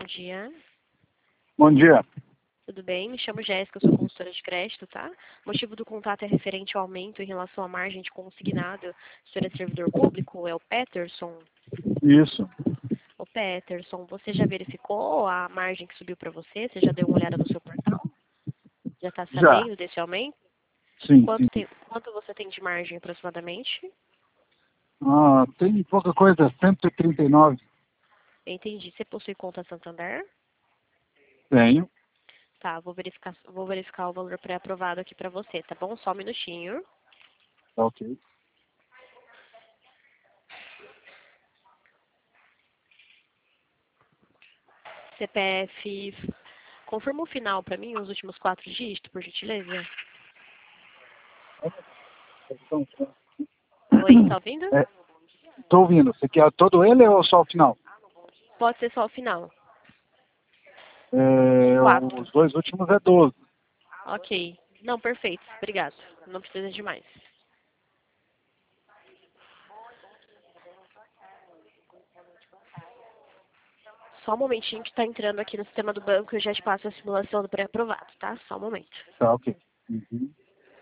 dia. Bom dia. Tudo bem? Me chamo Jéssica, eu sou consultora de crédito, tá? O motivo do contato é referente ao aumento em relação à margem de consignado. O senhor é servidor público? É o Peterson? Isso. O Peterson, você já verificou a margem que subiu para você? Você já deu uma olhada no seu portal? Já está Já. sabendo desse aumento? Sim, Quanto, sim. quanto você tem de margem aproximadamente? Tem pouca coisa, 139. Entendi. Você possui conta Santander? Tenho. Tá, vou verificar o valor pré-aprovado aqui para você, tá bom? Só um minutinho. Tá ok. CPF, confirma o final para mim, os últimos 4 dígitos, por gentileza. Oi, tá ouvindo? Tô ouvindo. Você quer todo ele ou só o final? Pode ser só o final. É, 4. os dois últimos é 12. Ok. Não, perfeito. Obrigado. Não precisa de mais. Só um momentinho que tá entrando aqui no sistema do banco e eu já te passo a simulação do pré-aprovado, tá? Só um momento. Tá ok. Uhum.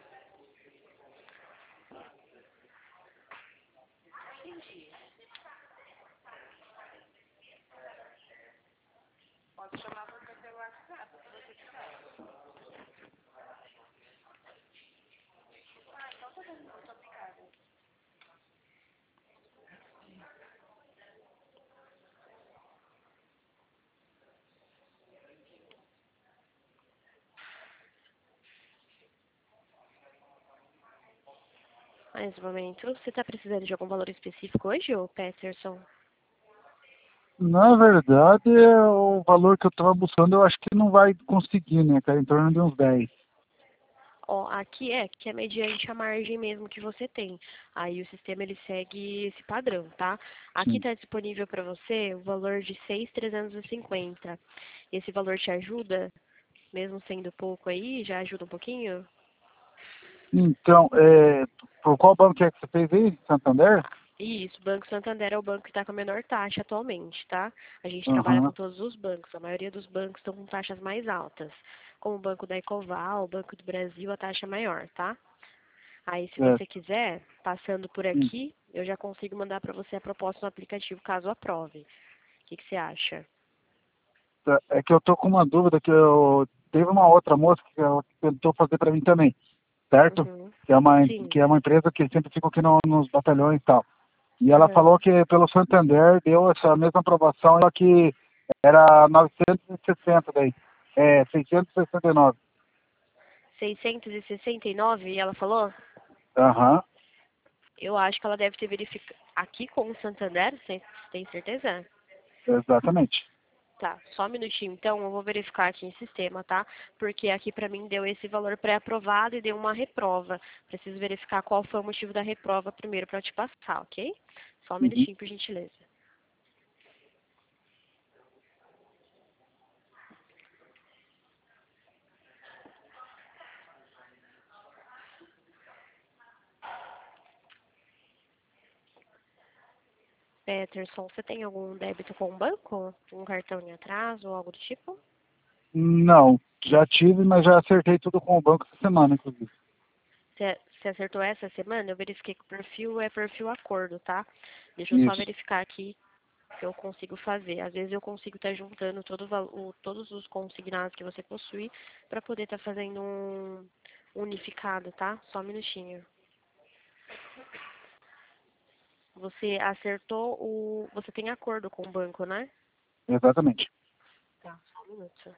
Mais um momento. Você tá precisando de algum valor específico hoje, ô Peterson? Na verdade, o valor que eu tava buscando, eu acho que não vai conseguir, né? Que é em torno de uns 10. Ó, aqui que é mediante a margem mesmo que você tem. Aí o sistema ele segue esse padrão, tá? Aqui Sim. está disponível para você o valor de 6.350. Esse valor te ajuda, mesmo sendo pouco aí, já ajuda um pouquinho? Então, por qual banco é que você fez aí? Santander? Isso, Banco Santander é o banco que está com a menor taxa atualmente, tá? A gente trabalha com Aham. todos os bancos, a maioria dos bancos estão com taxas mais altas. Como o Banco da Ecoval, o Banco do Brasil, a taxa é maior, tá? Aí, se É. você quiser, passando por Hum. aqui, eu já consigo mandar para você a proposta no aplicativo, caso aprove. O que você acha? É que eu tô com uma dúvida que eu teve uma outra moça que ela tentou fazer para mim também, certo? Uhum. Sim. Que é uma empresa que sempre fica aqui nos batalhões e tal. E ela Uhum. falou que pelo Santander deu essa mesma aprovação, só que era 960 daí. 669. 669, ela falou? Aham, Eu acho que ela deve ter verificado. Aqui com o Santander, você tem certeza? exatamente. Tá, só um minutinho. Então, eu vou verificar aqui em sistema, tá? Porque aqui pra mim deu esse valor pré-aprovado e deu uma reprova. Preciso verificar qual foi o motivo da reprova primeiro pra eu te passar, ok? Só um Uhum. minutinho, por gentileza. Peterson, você tem algum débito com o banco? Um cartão em atraso ou algo do tipo? Não, já tive, mas já acertei tudo com o banco essa semana, inclusive. Você acertou essa semana? Eu verifiquei que o perfil é perfil acordo, tá? Deixa eu só Isso. verificar aqui que eu consigo fazer. Às vezes eu consigo estar juntando todos os consignados que você possui para poder estar fazendo um unificado, tá? Só um minutinho. Você acertou o... Você tem acordo com o banco, né? Exatamente. Tá, só um minuto.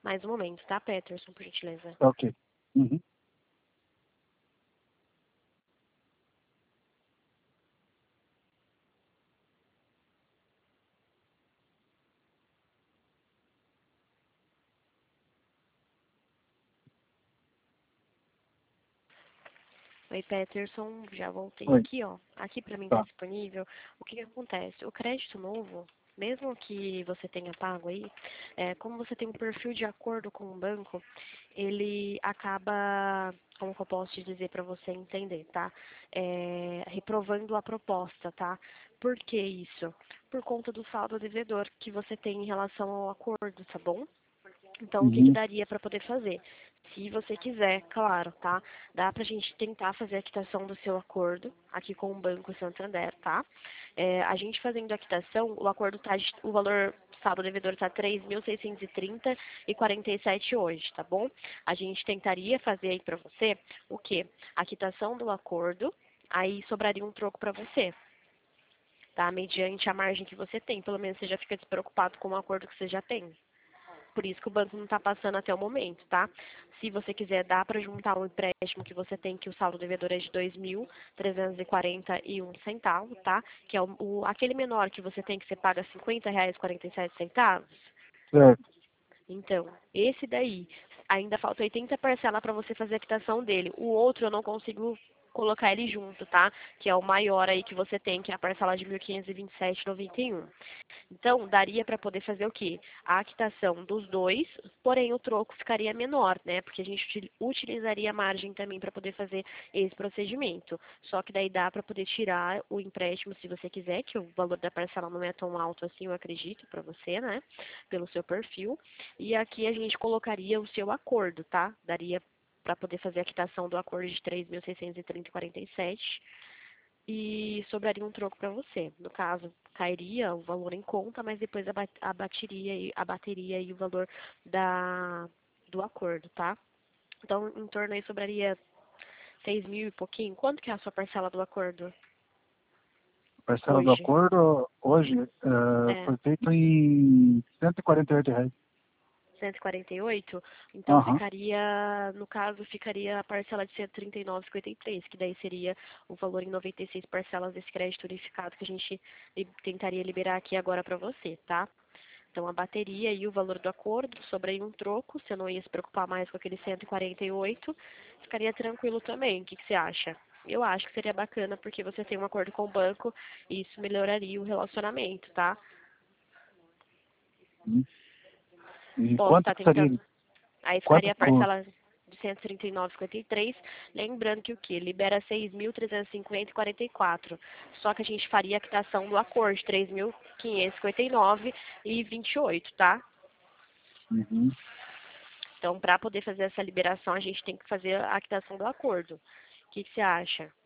Mais um momento, tá, Peterson, por gentileza. Ok. Uhum. Oi, Peterson, já voltei Oi. aqui, ó. Aqui para mim está Tá. disponível. O que que acontece? O crédito novo, mesmo que você tenha pago aí, como você tem um perfil de acordo com o banco, ele acaba, como que eu posso te dizer para você entender, tá? Reprovando a proposta, tá? Por que isso? Por conta do saldo devedor que você tem em relação ao acordo, tá bom? Então, o que que Uhum. daria para poder fazer? Se você quiser, claro, tá? Dá pra gente tentar fazer a quitação do seu acordo aqui com o Banco Santander, tá? A gente fazendo a quitação, o acordo tá, o valor saldo devedor tá 3.630,47 hoje, tá bom? A gente tentaria fazer aí para você o quê? A quitação do acordo, aí sobraria um troco para você, tá? Mediante a margem que você tem, pelo menos você já fica despreocupado com o acordo que você já tem. Por isso que o banco não está passando até o momento, tá? Se você quiser, dá para juntar um empréstimo que você tem, que o saldo devedor é de R$ 2.341,00, tá? Que é aquele menor que você tem, que você paga R$ 50,47. Certo. Então, esse daí, ainda falta 80 parcelas para você fazer a quitação dele. O outro eu não consigo colocar ele junto, tá? Que é o maior aí que você tem, que é a parcela de R$ 1.527,91. Então, daria para poder fazer o quê? A quitação dos dois, porém o troco ficaria menor, né? Porque a gente utilizaria a margem também para poder fazer esse procedimento. Só que daí dá para poder tirar o empréstimo se você quiser, que o valor da parcela não é tão alto assim, eu acredito, para você, né? Pelo seu perfil. E aqui a gente colocaria o seu acordo, tá? Daria para poder fazer a quitação do acordo de 3.630,47 e sobraria um troco para você. No caso, cairia o valor em conta, mas depois abateria aí o valor do acordo, tá? Então, em torno aí sobraria 6.000 e pouquinho. Quanto que é a sua parcela do acordo Parcela do hoje? acordo hoje É, foi feito em R$ 148. 148? Então Aham. ficaria, no caso, ficaria a parcela de 139,53, que daí seria o valor em 96 parcelas desse crédito unificado que a gente tentaria liberar aqui agora para você, tá? Então, a bateria e o valor do acordo, sobra aí um troco, você não ia se preocupar mais com aquele 148, ficaria tranquilo também. O que que você acha? Eu acho que seria bacana, porque você tem um acordo com o banco e isso melhoraria o relacionamento, tá? Uhum. E Posso quanto estar que seria? tentando. Aí Quanto ficaria a que o... parcela de 139,53. Lembrando que o que? Libera 6.350,44. Só que a gente faria a quitação do acordo de 3.559,28, tá? Uhum. Então, para poder fazer essa liberação, a gente tem que fazer a quitação do acordo. O que que você acha?